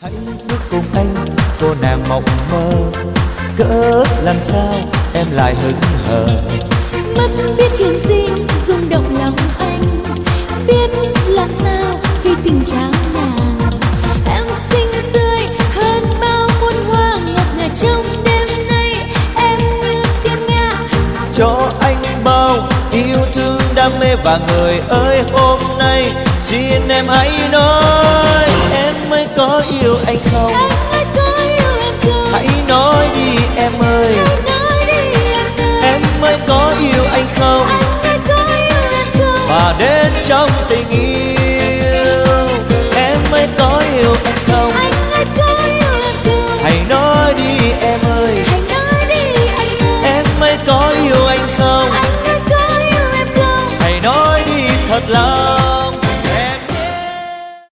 Hãy bước cùng anh, cô nàng mộng mơ, cỡ làm sao em lại hững hờ. Mắt biết khiến gì rung động lòng anh, biết làm sao khi tình chán nản. Em xinh tươi hơn bao muôn hoa ngọc ngà trong đêm nay, em như tiên nga. Cho anh bao yêu thương đam mê và người ơi hôm nay xin em hãy nói em mới có yêu anh không. Anh ơi có yêu em không? Hãy nói đi em ơi, Hãy nói đi anh ơi. em mới có yêu anh không. Anh ơi có yêu em không? Và đến trong tình yêu